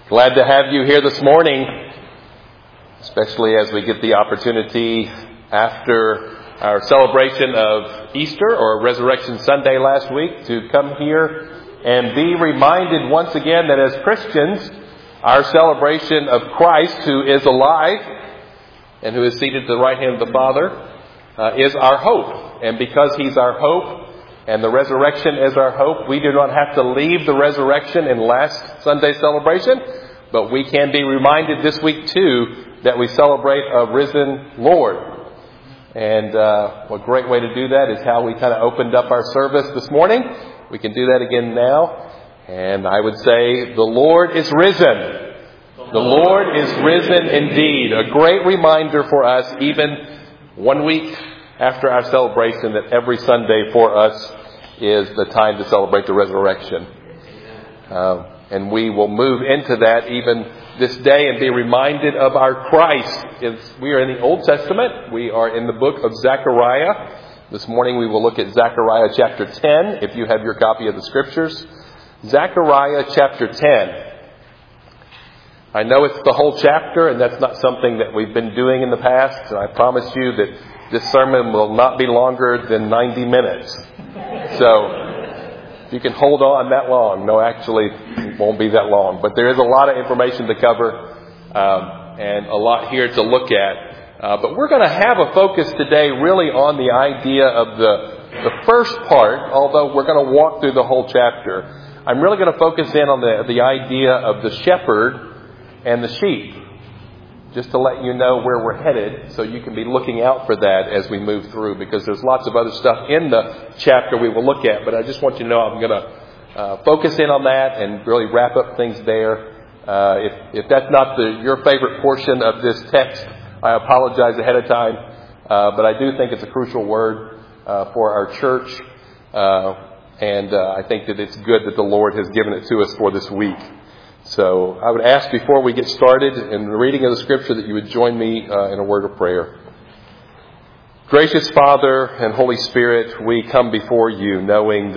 Glad to have you here this morning, especially as we get the opportunity after our celebration of Easter or Resurrection Sunday last week to come here and be reminded once again that as Christians, our celebration of Christ, who is alive and who is seated at the right hand of the Father, is our hope. And because He's our hope and the resurrection is our hope, we do not have to leave the resurrection in last Sunday's celebration, but we can be reminded this week too that we celebrate a risen Lord. And a great way to do that is how we kind of opened up our service this morning. We can do that again now. And I would say, the Lord is risen. The Lord is risen indeed. A great reminder for us, even 1 week after our celebration, that every Sunday for us is the time to celebrate the resurrection. And we will move into that even this day and be reminded of our Christ. We are in the Old Testament. We are in the book of Zechariah. This morning we will look at Zechariah chapter 10, if you have your copy of the Scriptures. Zechariah chapter 10. I know it's the whole chapter, and that's not something that we've been doing in the past. And I promise you that this sermon will not be longer than 90 minutes. So, if you can hold on that long. No, actually, it won't be that long. But there is a lot of information to cover and a lot here to look at. But we're going to have a focus today really on the idea of the first part, although we're going to walk through the whole chapter. I'm really going to focus in on the idea of the shepherd and the sheep, just to let you know where we're headed, so you can be looking out for that as we move through, because there's lots of other stuff in the chapter we will look at, but I just want you to know I'm going to focus in on that and really wrap up things there. If that's not your favorite portion of this text, I apologize ahead of time, but I do think it's a crucial word for our church, and I think that it's good that the Lord has given it to us for this week. So I would ask before we get started in the reading of the Scripture that you would join me in a word of prayer. Gracious Father and Holy Spirit, we come before you knowing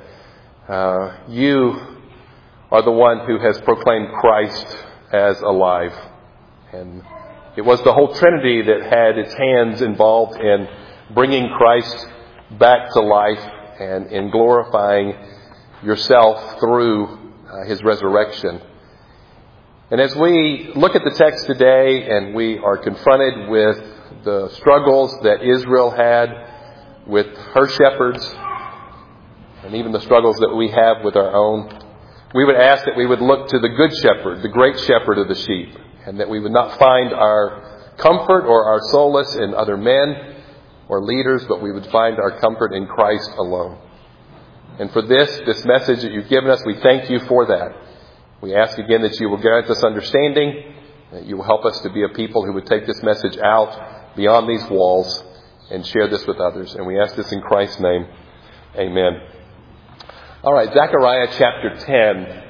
that you are the one who has proclaimed Christ as alive. And it was the whole Trinity that had its hands involved in bringing Christ back to life and in glorifying yourself through His resurrection. And as we look at the text today and we are confronted with the struggles that Israel had with her shepherds and even the struggles that we have with our own, we would ask that we would look to the good shepherd, the great shepherd of the sheep, and that we would not find our comfort or our solace in other men or leaders, but we would find our comfort in Christ alone. And for this message that you've given us, we thank you for that. We ask again that you will grant us understanding, that you will help us to be a people who would take this message out beyond these walls and share this with others. And we ask this in Christ's name. Amen. All right, Zechariah chapter 10.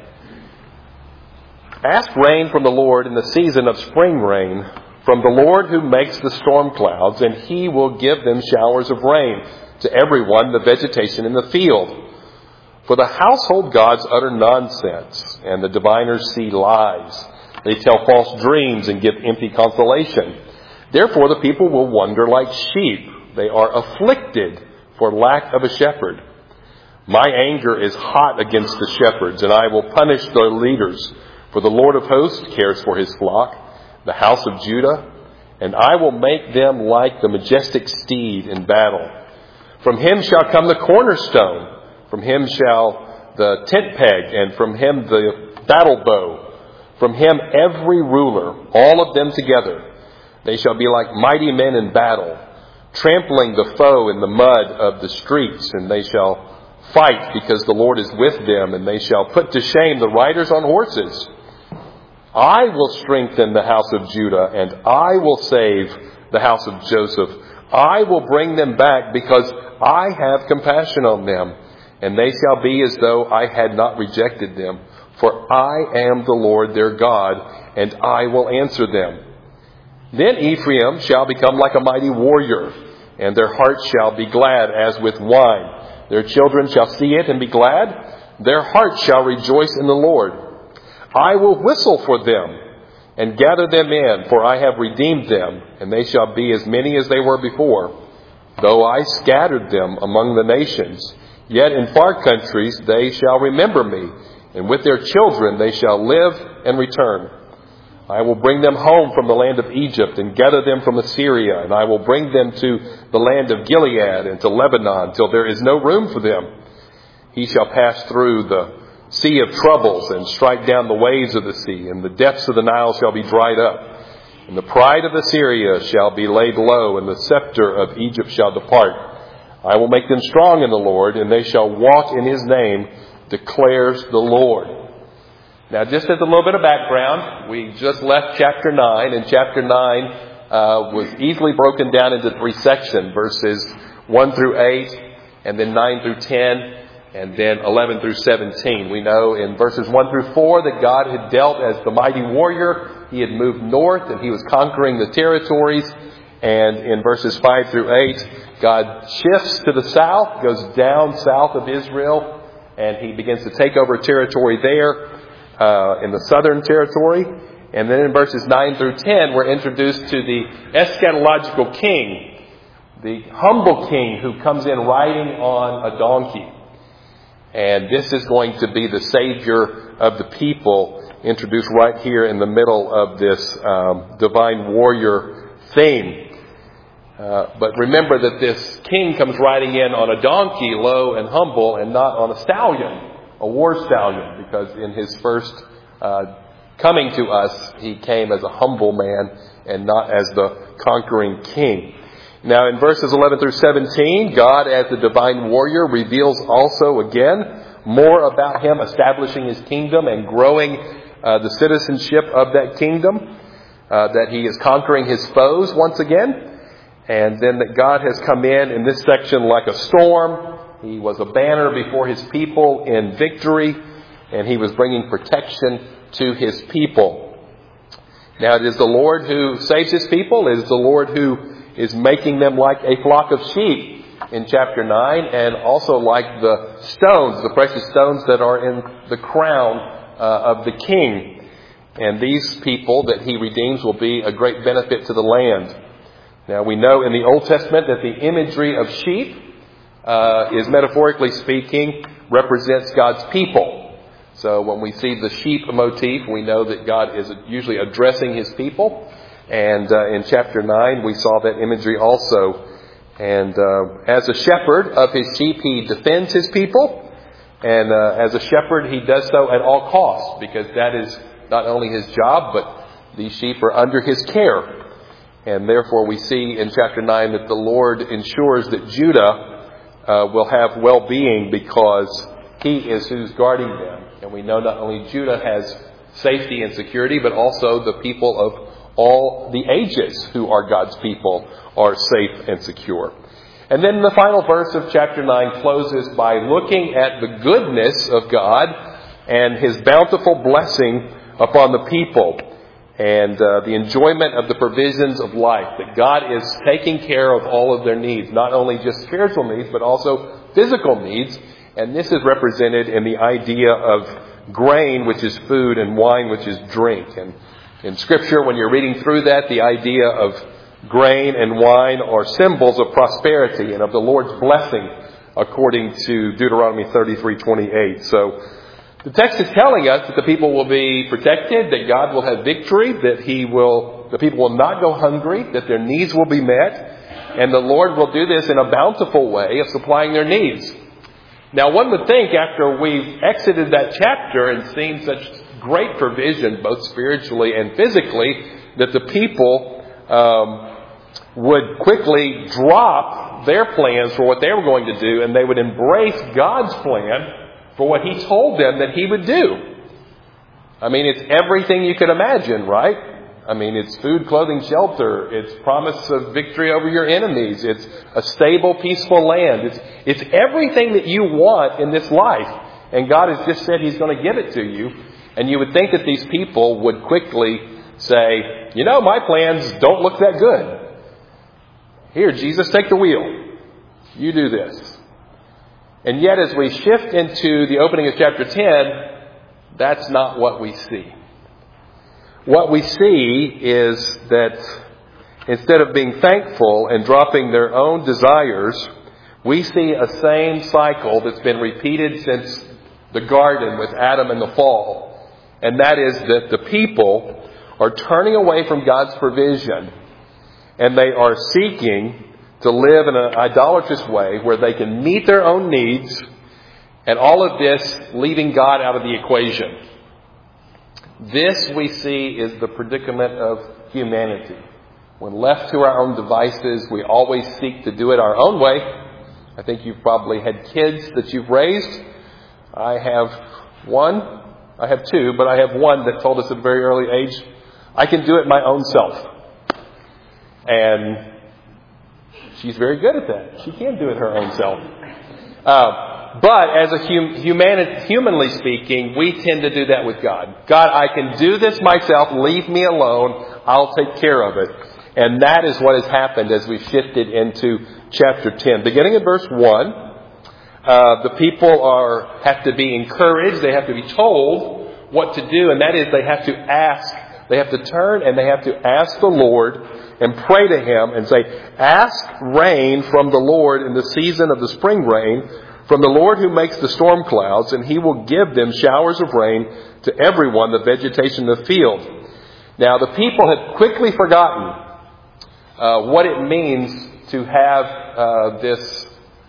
Ask rain from the Lord in the season of spring rain, from the Lord who makes the storm clouds, and He will give them showers of rain to everyone, the vegetation in the field. For the household gods utter nonsense, and the diviners see lies. They tell false dreams and give empty consolation. Therefore the people will wander like sheep. They are afflicted for lack of a shepherd. My anger is hot against the shepherds, and I will punish their leaders. For the Lord of hosts cares for His flock, the house of Judah, and I will make them like the majestic steed in battle. From Him shall come the cornerstone. From Him shall the tent peg, and from Him the battle bow. From Him every ruler, all of them together. They shall be like mighty men in battle, trampling the foe in the mud of the streets, and they shall fight because the Lord is with them, and they shall put to shame the riders on horses. I will strengthen the house of Judah, and I will save the house of Joseph. I will bring them back because I have compassion on them. And they shall be as though I had not rejected them. For I am the Lord their God, and I will answer them. Then Ephraim shall become like a mighty warrior, and their hearts shall be glad as with wine. Their children shall see it and be glad. Their hearts shall rejoice in the Lord. I will whistle for them and gather them in, for I have redeemed them, and they shall be as many as they were before. Though I scattered them among the nations, yet in far countries they shall remember me, and with their children they shall live and return. I will bring them home from the land of Egypt and gather them from Assyria, and I will bring them to the land of Gilead and to Lebanon till there is no room for them. He shall pass through the sea of troubles and strike down the waves of the sea, and the depths of the Nile shall be dried up. And the pride of Assyria shall be laid low, and the scepter of Egypt shall depart. I will make them strong in the Lord, and they shall walk in his name, declares the Lord. Now, just as a little bit of background, we just left chapter 9, and chapter 9 was easily broken down into 3 sections, verses 1 through 8, and then 9 through 10, and then 11 through 17. We know in verses 1 through 4 that God had dealt as the mighty warrior. He had moved north, and he was conquering the territories. And in verses 5 through 8, God shifts to the south, goes down south of Israel, and he begins to take over territory there. In the southern territory. And then in verses 9 through 10, we're introduced to the eschatological king, the humble king who comes in riding on a donkey. And this is going to be the Savior of the people, introduced right here in the middle of this divine warrior theme. But remember that this king comes riding in on a donkey, low and humble, and not on a stallion. A war stallion, because in his first coming to us, he came as a humble man and not as the conquering king. Now in verses 11 through 17, God as the divine warrior reveals also again more about him establishing his kingdom and growing the citizenship of that kingdom, that he is conquering his foes once again, and then that God has come in this section like a storm. He was a banner before his people in victory, and he was bringing protection to his people. Now it is the Lord who saves his people. It is the Lord who is making them like a flock of sheep in chapter 9, and also like the stones, the precious stones that are in the crown of the king. And these people that he redeems will be a great benefit to the land. Now we know in the Old Testament that the imagery of sheep is, metaphorically speaking, represents God's people. So when we see the sheep motif, we know that God is usually addressing his people. And in chapter 9, we saw that imagery also. And as a shepherd of his sheep, he defends his people. And as a shepherd, he does so at all costs, because that is not only his job, but these sheep are under his care. And therefore we see in chapter 9 that the Lord ensures that Judah will have well-being, because he is who's guarding them. And we know not only Judah has safety and security, but also the people of all the ages who are God's people are safe and secure. And then the final verse of chapter 9 closes by looking at the goodness of God and his bountiful blessing upon the people, and the enjoyment of the provisions of life, that God is taking care of all of their needs, not only just spiritual needs, but also physical needs. And this is represented in the idea of grain, which is food, and wine, which is drink. And in Scripture, when you're reading through that, the idea of grain and wine are symbols of prosperity and of the Lord's blessing, according to Deuteronomy 33:28. So the text is telling us that the people will be protected, that God will have victory, that the people will not go hungry, that their needs will be met, and the Lord will do this in a bountiful way of supplying their needs. Now, one would think, after we've exited that chapter and seen such great provision, both spiritually and physically, that the people would quickly drop their plans for what they were going to do, and they would embrace God's plan for what he told them that he would do. I mean, it's everything you could imagine, right? I mean, it's food, clothing, shelter. It's promise of victory over your enemies. It's a stable, peaceful land. It's everything that you want in this life. And God has just said he's going to give it to you. And you would think that these people would quickly say, you know, my plans don't look that good. Here, Jesus, take the wheel. You do this. And yet, as we shift into the opening of chapter 10, That's not what we see. What we see is that instead of being thankful and dropping their own desires, we see a same cycle that's been repeated since the garden with Adam and the fall. And that is that the people are turning away from God's provision, and they are seeking to live in an idolatrous way where they can meet their own needs, and all of this leaving God out of the equation. This, we see, is the predicament of humanity. When left to our own devices, we always seek to do it our own way. I think you've probably had kids that you've raised. I have two, but I have one that told us at a very early age, I can do it my own self. And she's very good at that. She can do it her own self. But as humanly speaking, we tend to do that with God. God, I can do this myself. Leave me alone. I'll take care of it. And that is what has happened as we've shifted into chapter 10. Beginning in verse 1, the people have to be encouraged. They have to be told what to do. And that is they have to ask. They have to turn and they have to ask the Lord and pray to Him and say, ask rain from the Lord in the season of the spring rain, from the Lord who makes the storm clouds, and He will give them showers of rain to everyone, the vegetation of the field. Now, the people had quickly forgotten what it means to have this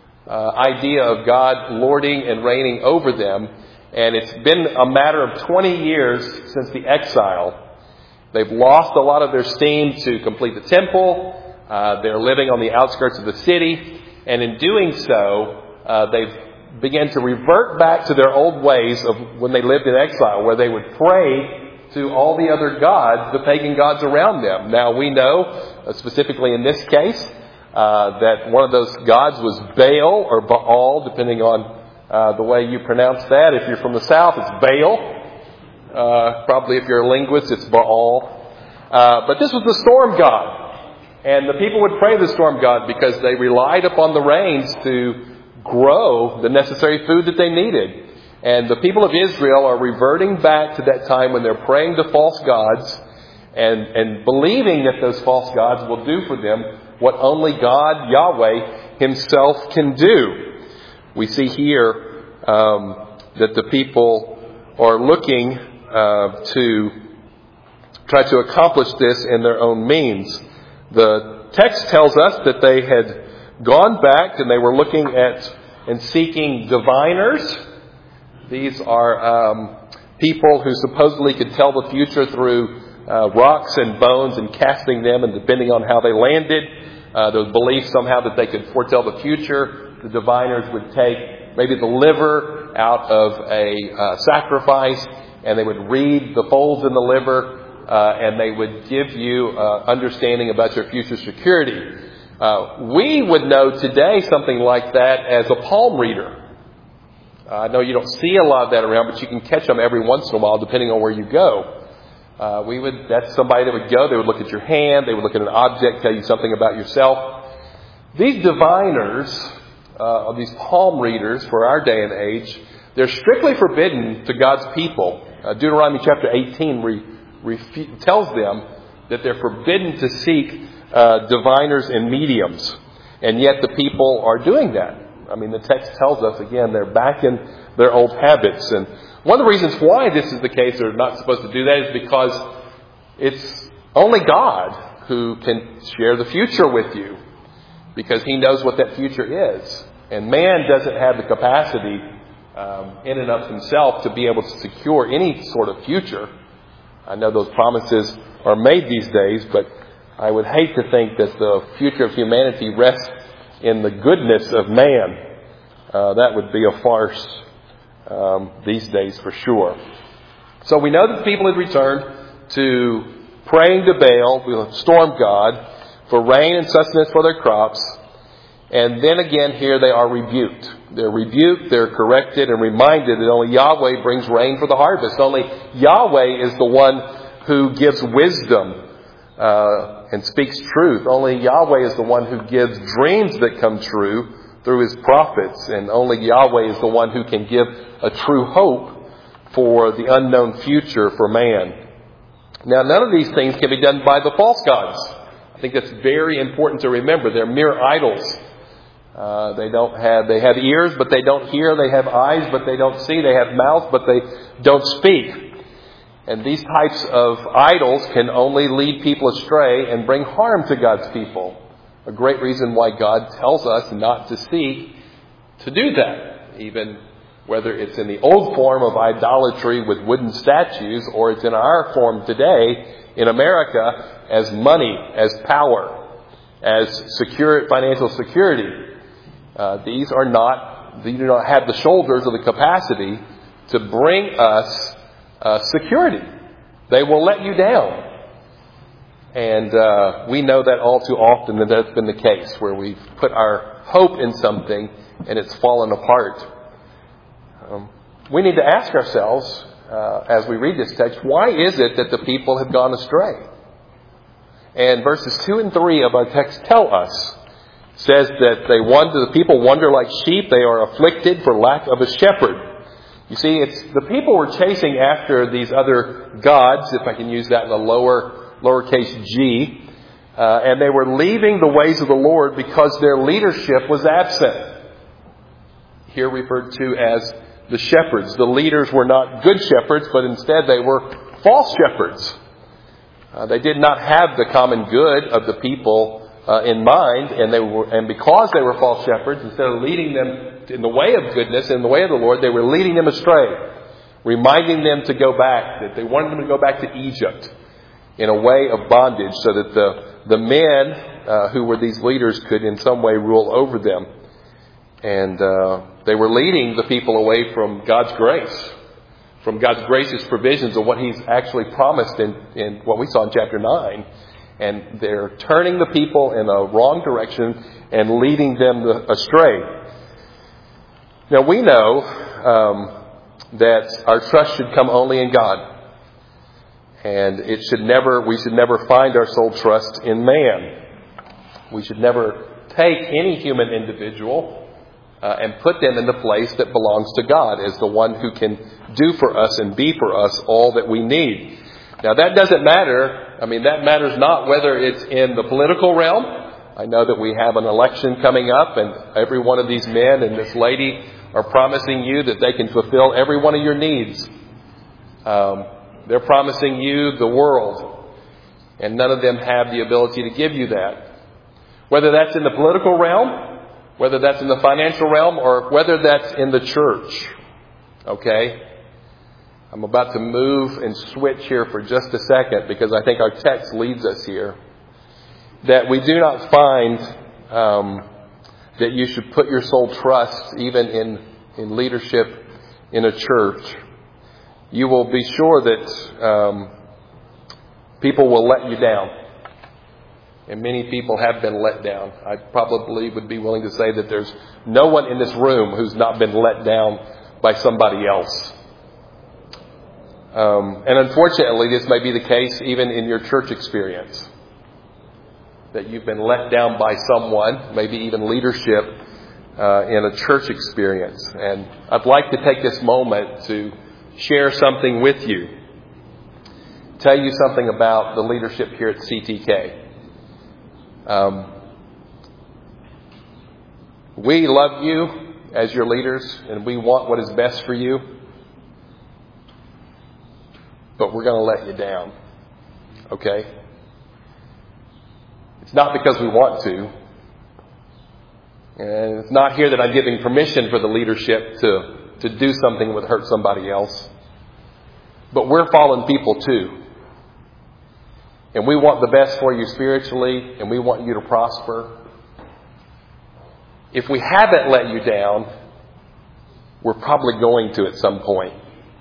idea of God lording and reigning over them. And it's been a matter of 20 years since the exile. They've lost a lot of their steam to complete the temple. They're living on the outskirts of the city. And in doing so, they've begun to revert back to their old ways of when they lived in exile, where they would pray to all the other gods, the pagan gods around them. Now we know, specifically in this case, that one of those gods was Baal or Baal, depending on the way you pronounce that. If you're from the south, it's Baal. Probably if you're a linguist, it's Baal. But this was the storm god. And the people would pray to the storm god because they relied upon the rains to grow the necessary food that they needed. And the people of Israel are reverting back to that time when they're praying to false gods and believing that those false gods will do for them what only God, Yahweh, Himself can do. We see here that the people are looking to try to accomplish this in their own means. The text tells us that they had gone back and they were looking at and seeking diviners. These are people who supposedly could tell the future through rocks and bones and casting them, and depending on how they landed, there was belief somehow that they could foretell the future. The diviners would take maybe the liver out of a sacrifice, and they would read the folds in the liver, and they would give you understanding about your future security. We would know today something like that as a palm reader. I know you don't see a lot of that around, but you can catch them every once in a while depending on where you go. That's somebody that would go, they would look at your hand, they would look at an object, tell you something about yourself. These diviners, these palm readers for our day and age, they're strictly forbidden to God's people. Deuteronomy chapter 18 tells them that they're forbidden to seek diviners and mediums. And yet the people are doing that. I mean, the text tells us, again, they're back in their old habits. And one of the reasons why this is the case, they're not supposed to do that, is because it's only God who can share the future with you, because He knows what that future is. And man doesn't have the capacity in and of himself to be able to secure any sort of future. I know those promises are made these days, but I would hate to think that the future of humanity rests in the goodness of man. That would be a farce these days for sure. So we know that the people had returned to praying to Baal, the storm god, for rain and sustenance for their crops. And then again here they are rebuked. They're rebuked, they're corrected, and reminded that only Yahweh brings rain for the harvest. Only Yahweh is the one who gives wisdom and speaks truth. Only Yahweh is the one who gives dreams that come true through His prophets. And only Yahweh is the one who can give a true hope for the unknown future for man. Now, none of these things can be done by the false gods. I think that's very important to remember. They're mere idols. They have ears, but they don't hear. They have eyes, but they don't see. They have mouths, but they don't speak. And these types of idols can only lead people astray and bring harm to God's people. A great reason why God tells us not to seek to do that, even whether it's in the old form of idolatry with wooden statues or it's in our form today in America as money, as power, as financial security. These do not have the shoulders or the capacity to bring us security. They will let you down. And we know that all too often that that's been the case, where we've put our hope in something and it's fallen apart. We need to ask ourselves, as we read this text, why is it that the people have gone astray? And verses 2 and 3 of our text tell us, says that the people wander like sheep, they are afflicted for lack of a shepherd. You see, the people were chasing after these other gods, if I can use that in the lowercase g, and they were leaving the ways of the Lord because their leadership was absent. Here referred to as the shepherds. The leaders were not good shepherds, but instead they were false shepherds. They did not have the common good of the people in mind, and because they were false shepherds, instead of leading them in the way of goodness, in the way of the Lord, they were leading them astray, reminding them to go back, that they wanted them to go back to Egypt in a way of bondage, so that the men who were these leaders could in some way rule over them. And they were leading the people away from God's grace, from God's gracious provisions of what He's actually promised in what we saw in chapter 9. And they're turning the people in a wrong direction and leading them astray. Now we know that our trust should come only in God. And we should never find our sole trust in man. We should never take any human individual and put them in the place that belongs to God as the one who can do for us and be for us all that we need. Now that doesn't matter. That matters not whether it's in the political realm. I know that we have an election coming up, and every one of these men and this lady are promising you that they can fulfill every one of your needs. They're promising you the world, and none of them have the ability to give you that. Whether that's in the political realm, whether that's in the financial realm, or whether that's in the church. Okay? I'm about to move and switch here for just a second because I think our text leads us here. That we do not find that you should put your sole trust even in leadership in a church. You will be sure that people will let you down. And many people have been let down. I probably would be willing to say that there's no one in this room who's not been let down by somebody else. And unfortunately, this may be the case even in your church experience. That you've been let down by someone, maybe even leadership, in a church experience. And I'd like to take this moment to share something with you. Tell you something about the leadership here at CTK. We love you as your leaders, and we want what is best for you. But we're going to let you down. Okay? It's not because we want to. And it's not here that I'm giving permission for the leadership to do something that would hurt somebody else. But we're fallen people too. And we want the best for you spiritually, and we want you to prosper. If we haven't let you down, we're probably going to at some point.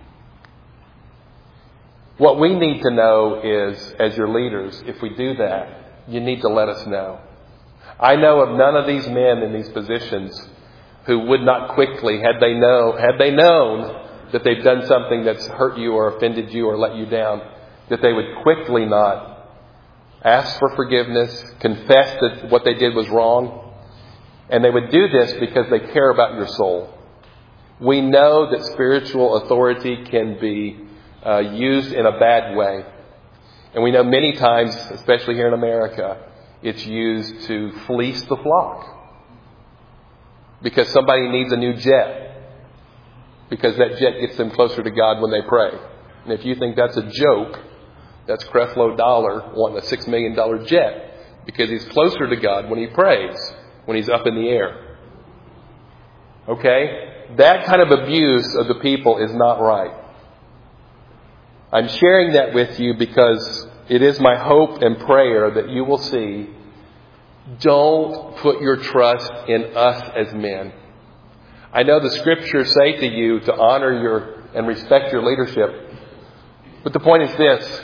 What we need to know is, as your leaders, if we do that, you need to let us know. I know of none of these men in these positions who would not quickly, had they known that they've done something that's hurt you or offended you or let you down, that they would quickly not ask for forgiveness, confess that what they did was wrong. And they would do this because they care about your soul. We know that spiritual authority can be used in a bad way. And we know many times, especially here in America, it's used to fleece the flock. Because somebody needs a new jet. Because that jet gets them closer to God when they pray. And if you think that's a joke, that's Creflo Dollar wanting a $6 million jet. Because he's closer to God when he prays, when he's up in the air. Okay? That kind of abuse of the people is not right. I'm sharing that with you because it is my hope and prayer that you will see, don't put your trust in us as men. I know the scriptures say to you to honor and respect your leadership. But the point is this.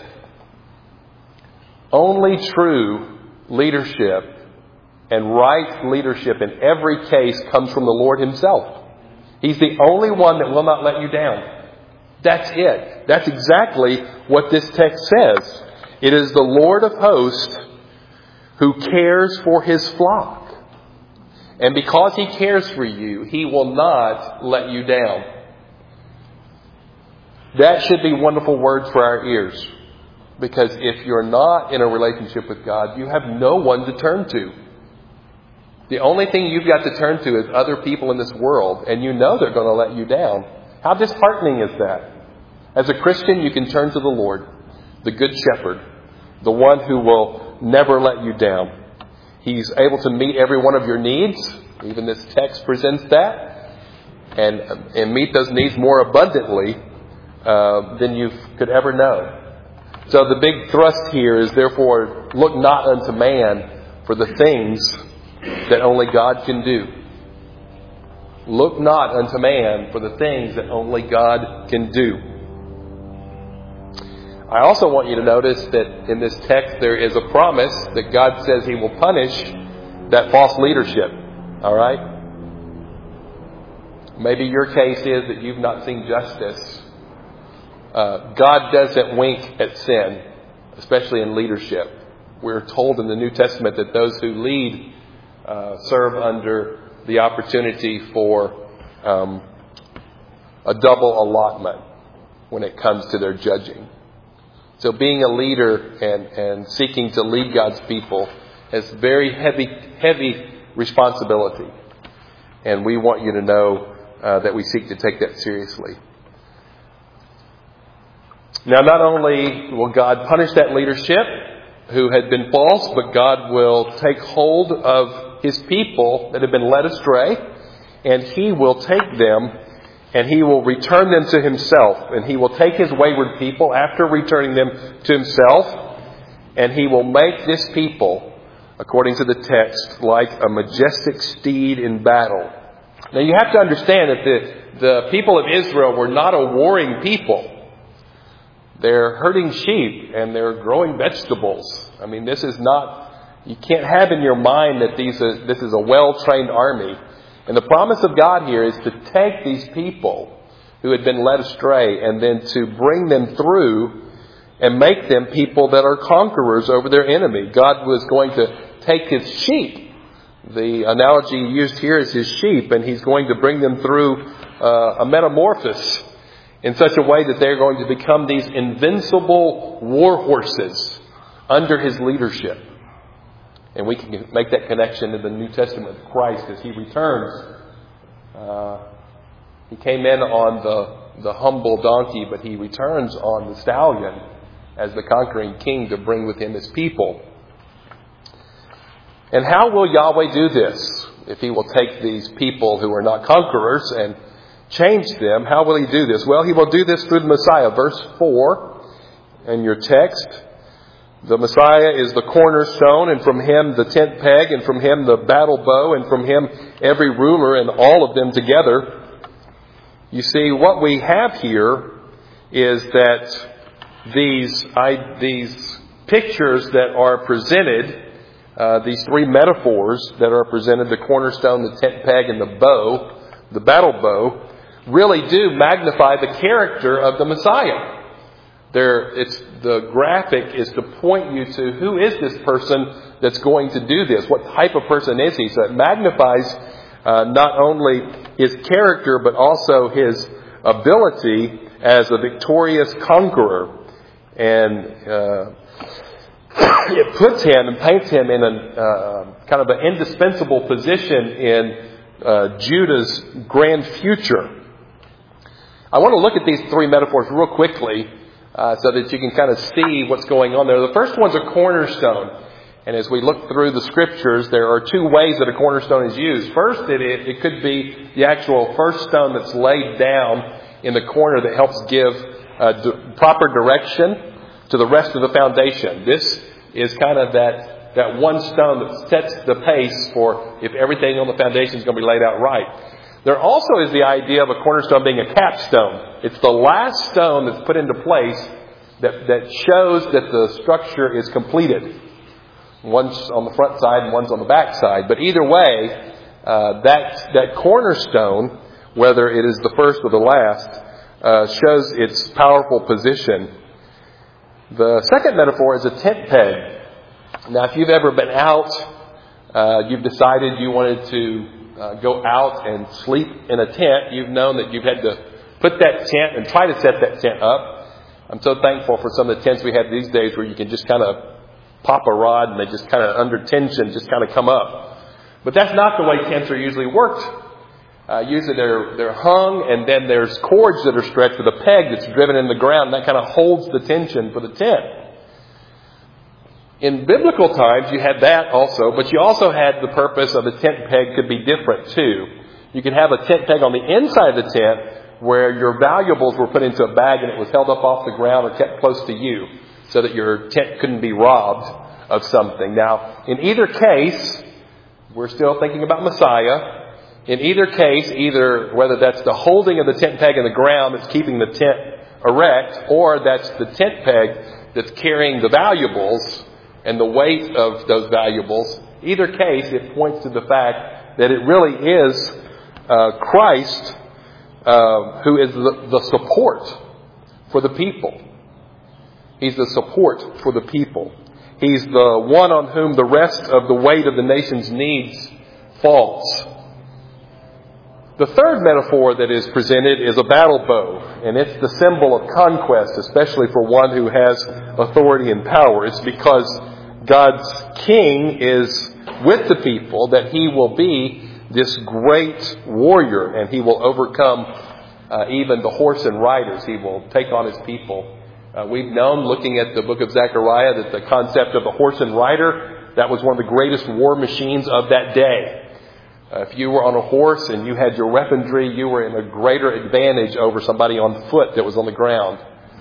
Only true leadership and right leadership in every case comes from the Lord Himself. He's the only one that will not let you down. That's it. That's exactly what this text says. It is the Lord of hosts who cares for His flock. And because He cares for you, He will not let you down. That should be wonderful words for our ears. Because if you're not in a relationship with God, you have no one to turn to. The only thing you've got to turn to is other people in this world, and you know they're going to let you down. How disheartening is that? As a Christian, you can turn to the Lord, the Good Shepherd, the one who will never let you down. He's able to meet every one of your needs. Even this text presents that. And meet those needs more abundantly than you could ever know. So the big thrust here is, therefore, look not unto man for the things that only God can do. Look not unto man for the things that only God can do. I also want you to notice that in this text there is a promise that God says He will punish that false leadership. All right? Maybe your case is that you've not seen justice. God doesn't wink at sin, especially in leadership. We're told in the New Testament that those who lead serve under the opportunity for a double allotment when it comes to their judging. So being a leader and seeking to lead God's people has very heavy responsibility. And we want you to know that we seek to take that seriously. Now, not only will God punish that leadership who had been false, but God will take hold of His people that have been led astray, and He will take them and He will return them to Himself. And He will take His wayward people after returning them to Himself, and He will make this people, according to the text, like a majestic steed in battle. Now, you have to understand that the people of Israel were not a warring people. They're herding sheep and they're growing vegetables. I mean, this is not, you can't have in your mind that this is a well-trained army. And the promise of God here is to take these people who had been led astray and then to bring them through and make them people that are conquerors over their enemy. God was going to take His sheep. The analogy used here is His sheep, and He's going to bring them through a metamorphosis in such a way that they're going to become these invincible war horses under His leadership. And we can make that connection to the New Testament with Christ as He returns. He came in on the humble donkey, but He returns on the stallion as the conquering king to bring with Him His people. And how will Yahweh do this? If He will take these people who are not conquerors and change them, how will He do this? Well, He will do this through the Messiah. Verse 4 in your text. The Messiah is the cornerstone, and from Him the tent peg, and from Him the battle bow, and from Him every ruler, and all of them together. You see, what we have here is that these pictures that are presented, these three metaphors that are presented, the cornerstone, the tent peg, and the bow, the battle bow, really do magnify the character of the Messiah. The graphic is to point you to who is this person that's going to do this? What type of person is He? So it magnifies not only his character, but also his ability as a victorious conqueror. And it puts him and paints him in a kind of an indispensable position in Judah's grand future. I want to look at these three metaphors real quickly so that you can kind of see what's going on there. The first one's a cornerstone. And as we look through the scriptures, there are two ways that a cornerstone is used. First, it could be the actual first stone that's laid down in the corner that helps give proper direction to the rest of the foundation. This is kind of that one stone that sets the pace for if everything on the foundation is going to be laid out right. There also is the idea of a cornerstone being a capstone. It's the last stone that's put into place that shows that the structure is completed. One's on the front side and one's on the back side. But either way, that cornerstone, whether it is the first or the last, shows its powerful position. The second metaphor is a tent peg. Now, if you've ever been out, you've decided you wanted to go out and sleep in a tent, you've known that you've had to put that tent and try to set that tent up. I'm so thankful for some of the tents we have these days where you can just kind of pop a rod and they just kind of under tension just kind of come up. But that's not the way tents are usually worked. Usually they're hung and then there's cords that are stretched with a peg that's driven in the ground and that kind of holds the tension for the tent. In biblical times you had that also, but you also had the purpose of the tent peg could be different too. You could have a tent peg on the inside of the tent where your valuables were put into a bag and it was held up off the ground or kept close to you, so that your tent couldn't be robbed of something. Now, in either case, we're still thinking about Messiah. In either case, either whether that's the holding of the tent peg in the ground that's keeping the tent erect, or that's the tent peg that's carrying the valuables and the weight of those valuables, either case, it points to the fact that it really is Christ who is the support for the people. He's the support for the people. He's the one on whom the rest of the weight of the nation's needs falls. The third metaphor that is presented is a battle bow, and it's the symbol of conquest, especially for one who has authority and power. It's because God's king is with the people that he will be this great warrior, and he will overcome even the horse and riders. He will take on his people. We've known, looking at the book of Zechariah, that the concept of the horse and rider, that was one of the greatest war machines of that day. If you were on a horse and you had your weaponry, you were in a greater advantage over somebody on foot that was on the ground.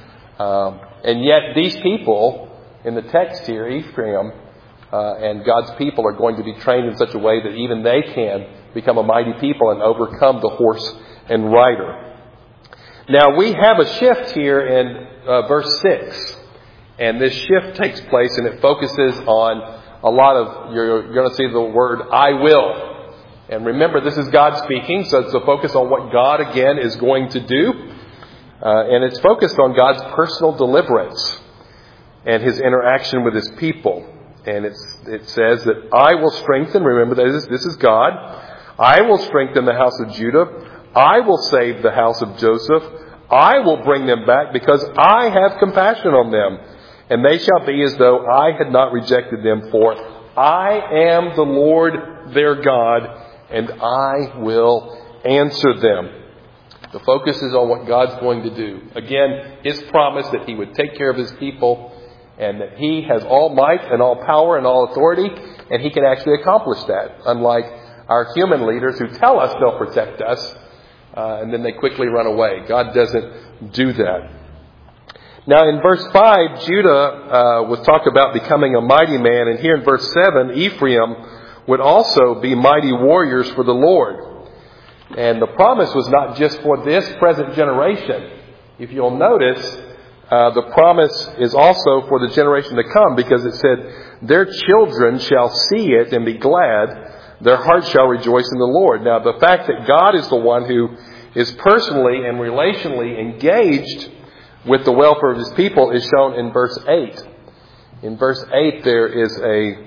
And yet these people, in the text here, Ephraim and God's people, are going to be trained in such a way that even they can become a mighty people and overcome the horse and rider. Now, we have a shift here in verse 6. And this shift takes place and it focuses on a lot of, you're going to see the word, I will. And remember, this is God speaking, so it's a focus on what God, again, is going to do. And it's focused on God's personal deliverance and his interaction with his people. And it says that I will strengthen, remember this is God, I will strengthen the house of Judah, I will save the house of Joseph, I will bring them back because I have compassion on them, and they shall be as though I had not rejected them, for I am the Lord their God, and I will answer them. The focus is on what God's going to do. Again, his promise that he would take care of his people and that he has all might and all power and all authority, and he can actually accomplish that, unlike our human leaders who tell us they'll protect us and then they quickly run away. God doesn't do that. Now in verse 5, Judah was talked about becoming a mighty man, and here in verse 7, Ephraim would also be mighty warriors for the Lord. And the promise was not just for this present generation. If you'll notice, the promise is also for the generation to come, because it said, their children shall see it and be glad. Their hearts shall rejoice in the Lord. Now, the fact that God is the one who is personally and relationally engaged with the welfare of his people is shown in verse 8. In verse 8, there is a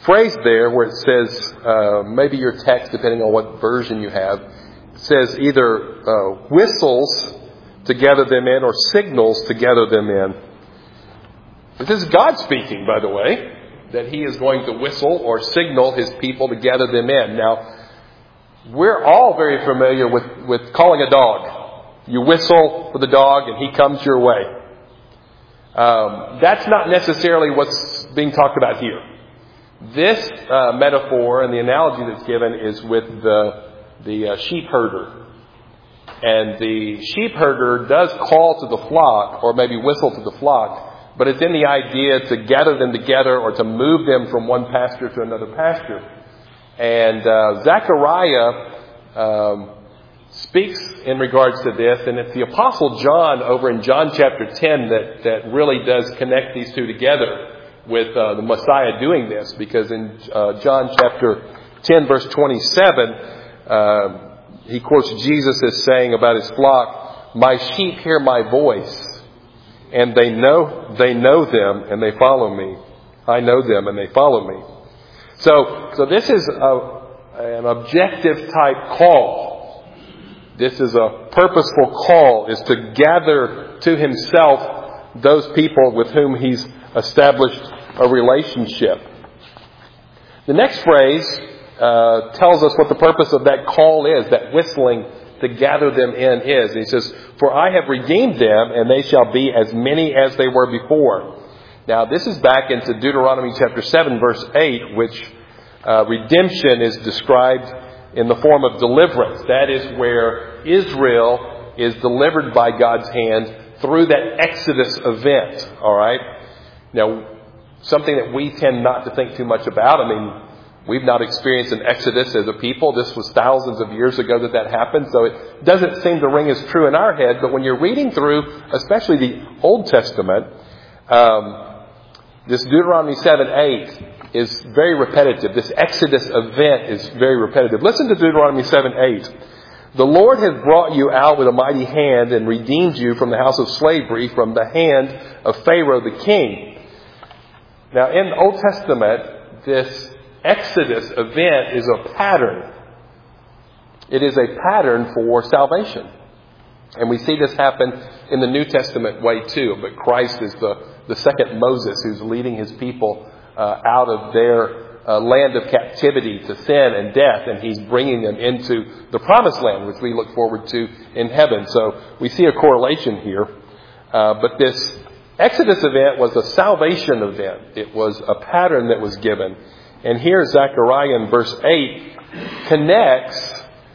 phrase there where it says, maybe your text, depending on what version you have, says either whistles to gather them in or signals to gather them in. This is God speaking, by the way, that He is going to whistle or signal His people to gather them in. Now, we're all very familiar with calling a dog. You whistle for the dog and he comes your way. That's not necessarily what's being talked about here. This metaphor and the analogy that's given is with the sheep herder. And the sheep herder does call to the flock, or maybe whistle to the flock, but it's in the idea to gather them together or to move them from one pasture to another pasture. And Zechariah speaks in regards to this, and it's the Apostle John over in John chapter 10 that really does connect these two together with the Messiah doing this, because in John chapter 10 verse 27, he quotes Jesus as saying about his flock, "My sheep hear my voice, and they know them, and they follow me. I know them, and they follow me." So this is an objective type call. This is a purposeful call, is to gather to Himself those people with whom He's established a relationship. The next phrase tells us what the purpose of that call is, that whistling to gather them in is. And he says, "For I have redeemed them, and they shall be as many as they were before." Now, this is back into Deuteronomy chapter 7, verse 8, which redemption is described in the form of deliverance. That is where Israel is delivered by God's hand through that Exodus event. All right? Now, something that we tend not to think too much about. I mean, we've not experienced an Exodus as a people. This was thousands of years ago that happened, so it doesn't seem to ring as true in our head. But when you're reading through, especially the Old Testament, this Deuteronomy 7:8 is very repetitive. This Exodus event is very repetitive. Listen to Deuteronomy 7:8. "The Lord has brought you out with a mighty hand and redeemed you from the house of slavery, from the hand of Pharaoh the king." Now, in the Old Testament, this Exodus event is a pattern. It is a pattern for salvation. And we see this happen in the New Testament way too. But Christ is the second Moses who's leading His people out of their land of captivity to sin and death. And He's bringing them into the promised land, which we look forward to in heaven. So we see a correlation here. But this Exodus event was a salvation event. It was a pattern that was given. And here Zechariah in verse 8 connects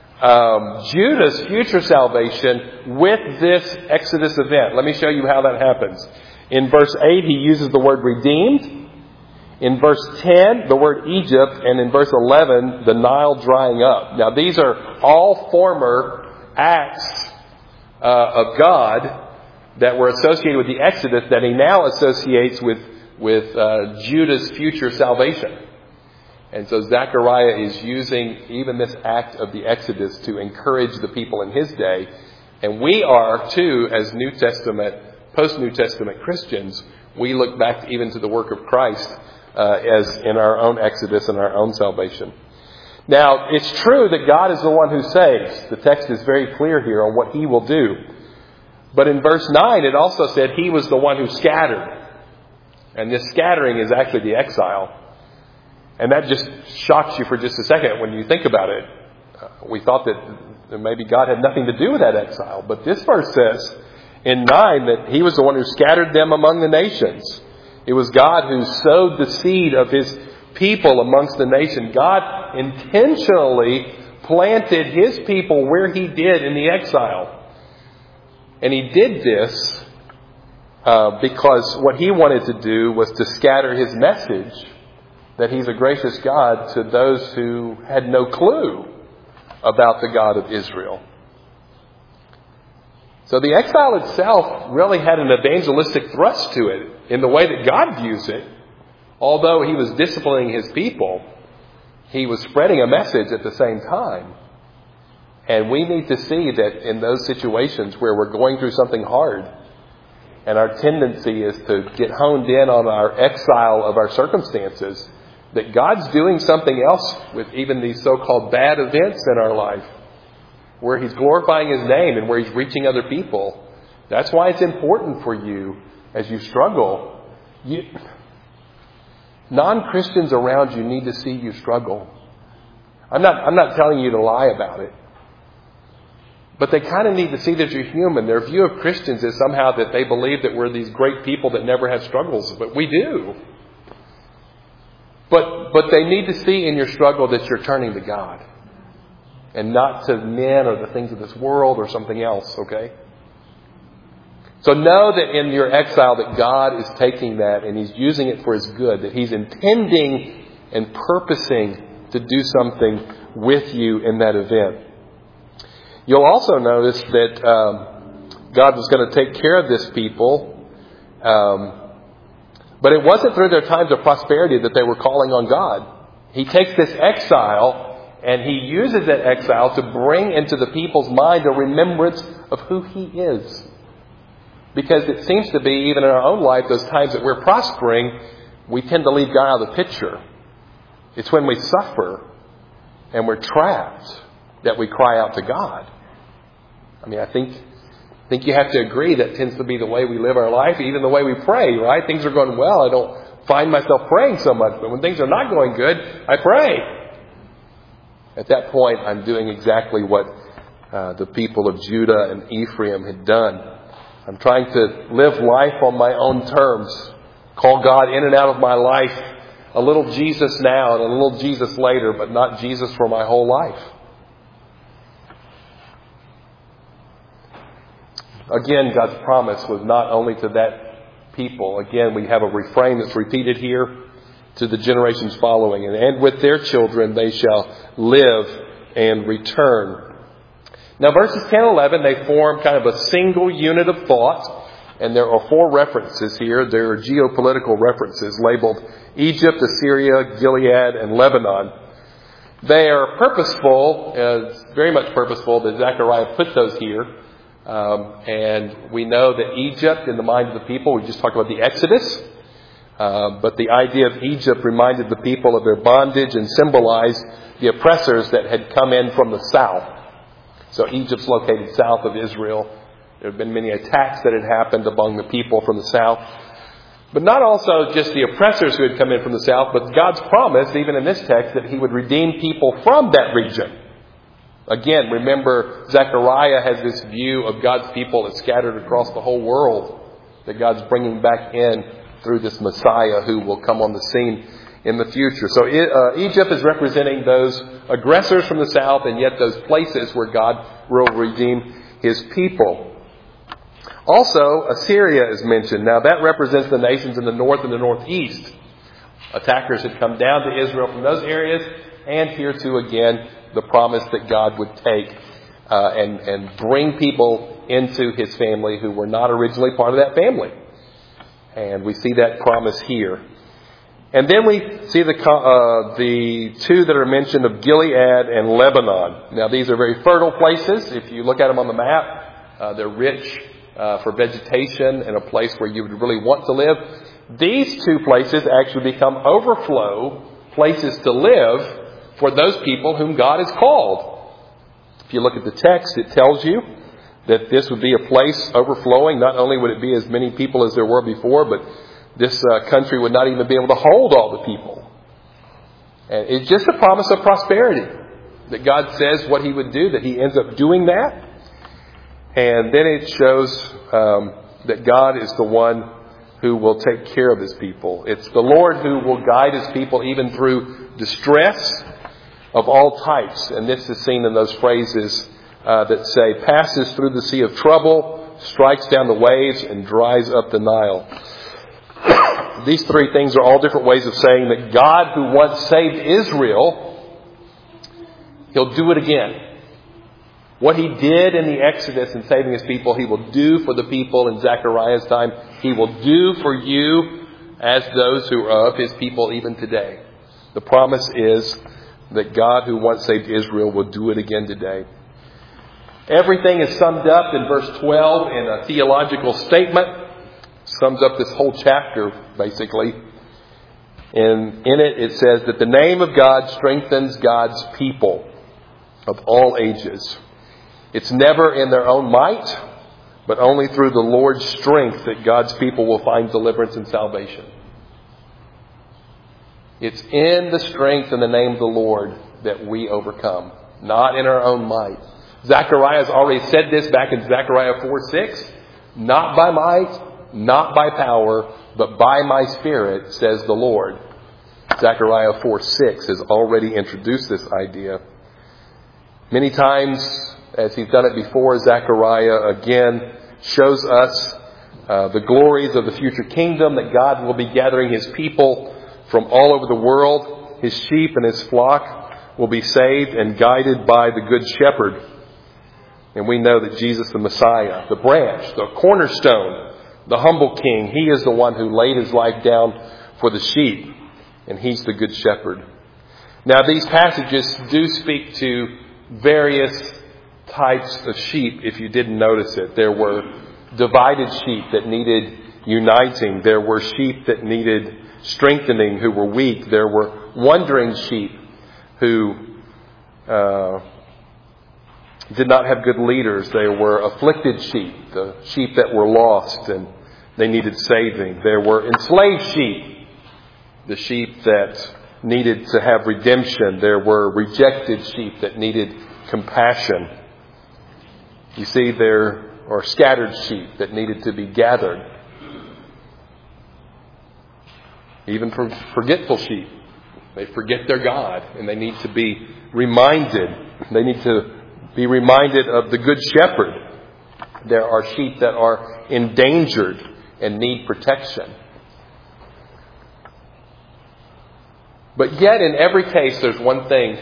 Judah's future salvation with this Exodus event. Let me show you how that happens. In verse 8 he uses the word redeemed. In verse 10 the word Egypt. And in verse 11 the Nile drying up. Now these are all former acts of God that were associated with the Exodus that He now associates with Judah's future salvation. And so Zechariah is using even this act of the Exodus to encourage the people in his day. And we are, too, as New Testament, post-New Testament Christians, we look back even to the work of Christ as in our own Exodus and our own salvation. Now, it's true that God is the one who saves. The text is very clear here on what He will do. But in verse 9, it also said He was the one who scattered. And this scattering is actually the exile. And that just shocks you for just a second when you think about it. We thought that maybe God had nothing to do with that exile. But this verse says in 9 that He was the one who scattered them among the nations. It was God who sowed the seed of His people amongst the nation. God intentionally planted His people where He did in the exile. And He did this because what He wanted to do was to scatter His message that He's a gracious God to those who had no clue about the God of Israel. So the exile itself really had an evangelistic thrust to it in the way that God views it. Although He was disciplining His people, He was spreading a message at the same time. And we need to see that in those situations where we're going through something hard, and our tendency is to get honed in on our exile of our circumstances, that God's doing something else with even these so-called bad events in our life, where He's glorifying His name and where He's reaching other people. That's why it's important for you as you struggle. Non-Christians around you need to see you struggle. I'm not telling you to lie about it. But they kind of need to see that you're human. Their view of Christians is somehow that they believe that we're these great people that never have struggles. But we do. But they need to see in your struggle that you're turning to God. And not to men or the things of this world or something else, okay? So know that in your exile that God is taking that and He's using it for His good. That He's intending and purposing to do something with you in that event. You'll also notice that God was going to take care of this people. But it wasn't through their times of prosperity that they were calling on God. He takes this exile and He uses that exile to bring into the people's mind a remembrance of who He is. Because it seems to be, even in our own life, those times that we're prospering, we tend to leave God out of the picture. It's when we suffer and we're trapped that we cry out to God. I mean, I think you have to agree that tends to be the way we live our life, even the way we pray, right? Things are going well. I don't find myself praying so much. But when things are not going good, I pray. At that point, I'm doing exactly what the people of Judah and Ephraim had done. I'm trying to live life on my own terms. Call God in and out of my life. A little Jesus now and a little Jesus later, but not Jesus for my whole life. Again, God's promise was not only to that people. Again, we have a refrain that's repeated here to the generations following. And with their children they shall live and return. Now verses 10 and 11, they form kind of a single unit of thought. And there are 4 references here. There are geopolitical references labeled Egypt, Assyria, Gilead, and Lebanon. They are purposeful, very much purposeful that Zechariah put those here. And we know that Egypt, in the mind of the people, we just talked about the Exodus. But the idea of Egypt reminded the people of their bondage and symbolized the oppressors that had come in from the south. So Egypt's located south of Israel. There have been many attacks that had happened among the people from the south. But not also just the oppressors who had come in from the south, but God's promise, even in this text, that He would redeem people from that region. Again, remember, Zechariah has this view of God's people as scattered across the whole world, that God's bringing back in through this Messiah who will come on the scene in the future. So Egypt is representing those aggressors from the south, and yet those places where God will redeem His people. Also, Assyria is mentioned. Now, that represents the nations in the north and the northeast. Attackers had come down to Israel from those areas, and here too again, the promise that God would take and bring people into His family who were not originally part of that family. And we see that promise here. And then we see the 2 that are mentioned of Gilead and Lebanon. Now, these are very fertile places. If you look at them on the map, they're rich for vegetation and a place where you would really want to live. These 2 places actually become overflow places to live for those people whom God has called. If you look at the text, it tells you that this would be a place overflowing. Not only would it be as many people as there were before, but this country would not even be able to hold all the people. And it's just a promise of prosperity. That God says what He would do, that He ends up doing that. And then it shows that God is the one who will take care of His people. It's the Lord who will guide His people even through distress of all types. And this is seen in those phrases that say, passes through the sea of trouble, strikes down the waves, and dries up the Nile. These 3 things are all different ways of saying that God, who once saved Israel, He'll do it again. What He did in the Exodus in saving His people, He will do for the people in Zechariah's time. He will do for you as those who are of His people even today. The promise is that God, who once saved Israel, will do it again today. Everything is summed up in verse 12 in a theological statement. Sums up this whole chapter, basically. And in it says that the name of God strengthens God's people of all ages. It's never in their own might, but only through the Lord's strength that God's people will find deliverance and salvation. It's in the strength and the name of the Lord that we overcome, not in our own might. Zechariah has already said this back in Zechariah 4:6. Not by might, not by power, but by my Spirit, says the Lord. Zechariah 4:6 has already introduced this idea. Many times, as he's done it before, Zechariah again shows us the glories of the future kingdom, that God will be gathering His people from all over the world. His sheep and His flock will be saved and guided by the Good Shepherd. And we know that Jesus the Messiah, the branch, the cornerstone, the humble King, He is the one who laid His life down for the sheep. And He's the Good Shepherd. Now these passages do speak to various types of sheep, if you didn't notice it. There were divided sheep that needed uniting. There were sheep that needed strengthening, who were weak. There were wandering sheep who did not have good leaders. There were afflicted sheep, the sheep that were lost and they needed saving. There were enslaved sheep, the sheep that needed to have redemption. There were rejected sheep that needed compassion. You see, there are scattered sheep that needed to be gathered. Even for forgetful sheep. They forget their God and they need to be reminded. They need to be reminded of the Good Shepherd. There are sheep that are endangered and need protection. But yet in every case there's one thing.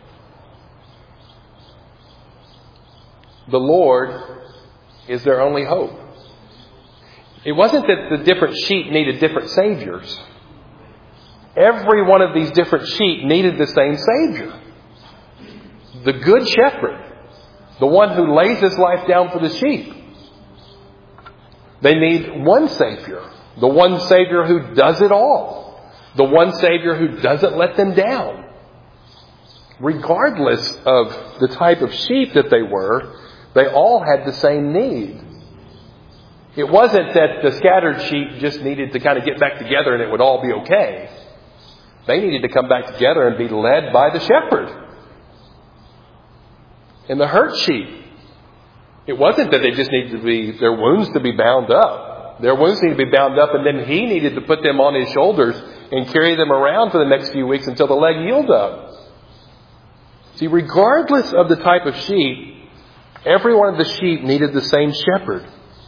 The Lord is their only hope. It wasn't that the different sheep needed different saviors. Every one of these different sheep needed the same Savior. The Good Shepherd. The one who lays His life down for the sheep. They need one Savior. The one Savior who does it all. The one Savior who doesn't let them down. Regardless of the type of sheep that they were, they all had the same need. It wasn't that the scattered sheep just needed to kind of get back together and it would all be okay. They needed to come back together and be led by the shepherd. And the hurt sheep, it wasn't that they just needed to be, their wounds to be bound up. Their wounds needed to be bound up, and then He needed to put them on His shoulders and carry them around for the next few weeks until the leg healed up. See, regardless of the type of sheep, every one of the sheep needed the same shepherd.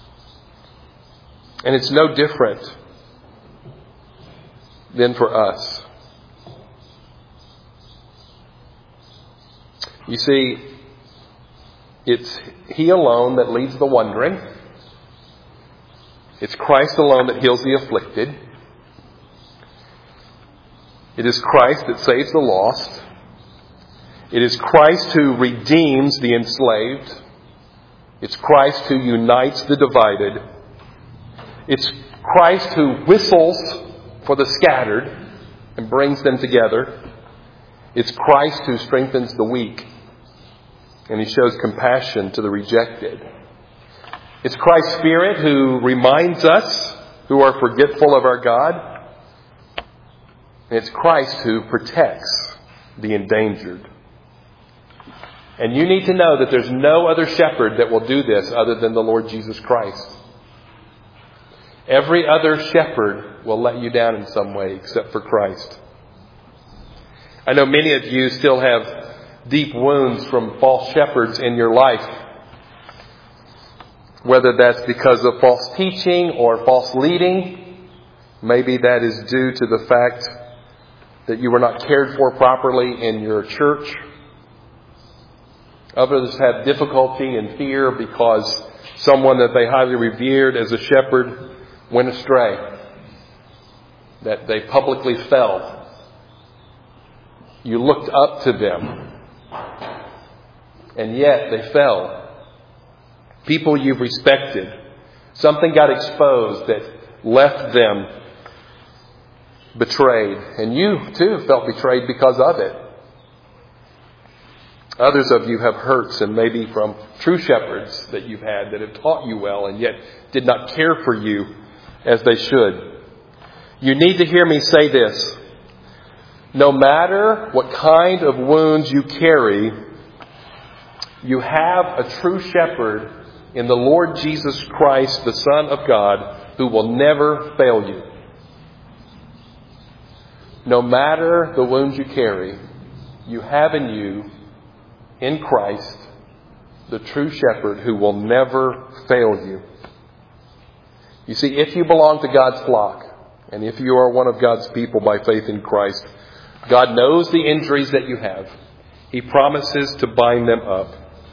And it's no different than for us. You see, it's He alone that leads the wandering. It's Christ alone that heals the afflicted. It is Christ that saves the lost. It is Christ who redeems the enslaved. It's Christ who unites the divided. It's Christ who whistles for the scattered and brings them together. It's Christ who strengthens the weak. And He shows compassion to the rejected. It's Christ's Spirit who reminds us who are forgetful of our God. And it's Christ who protects the endangered. And you need to know that there's no other shepherd that will do this other than the Lord Jesus Christ. Every other shepherd will let you down in some way except for Christ. I know many of you still have deep wounds from false shepherds in your life. Whether that's because of false teaching or false leading. Maybe that is due to the fact that you were not cared for properly in your church. Others have difficulty and fear because someone that they highly revered as a shepherd went astray. That they publicly fell. You looked up to them. And yet they fell. People you've respected. Something got exposed that left them betrayed. And you, too, felt betrayed because of it. Others of you have hurts, and maybe from true shepherds that you've had that have taught you well and yet did not care for you as they should. You need to hear me say this. No matter what kind of wounds you carry, you have a true shepherd in the Lord Jesus Christ, the Son of God, who will never fail you. No matter the wounds you carry, you have in you, in Christ, the true shepherd who will never fail you. You see, if you belong to God's flock, and if you are one of God's people by faith in Christ, God knows the injuries that you have. He promises to bind them up.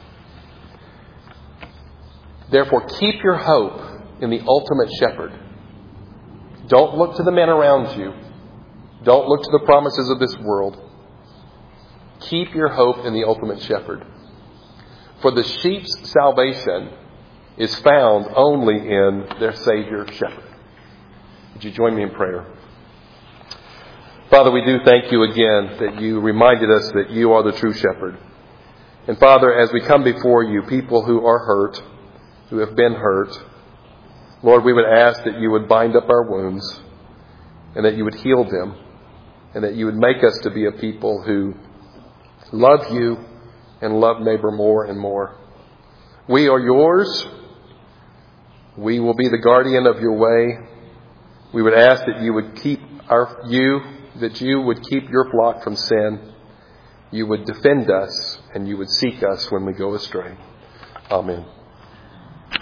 Therefore, keep your hope in the ultimate shepherd. Don't look to the men around you. Don't look to the promises of this world. Keep your hope in the ultimate shepherd. For the sheep's salvation is found only in their Savior shepherd. Would you join me in prayer? Father, we do thank you again that you reminded us that you are the true shepherd. And Father, as we come before you, people who are hurt, who have been hurt, Lord, we would ask that you would bind up our wounds and that you would heal them and that you would make us to be a people who love you and love neighbor more and more. We are yours. We will be the guardian of your way. We would ask that you would keep that you would keep your flock from sin. You would defend us and you would seek us when we go astray. Amen.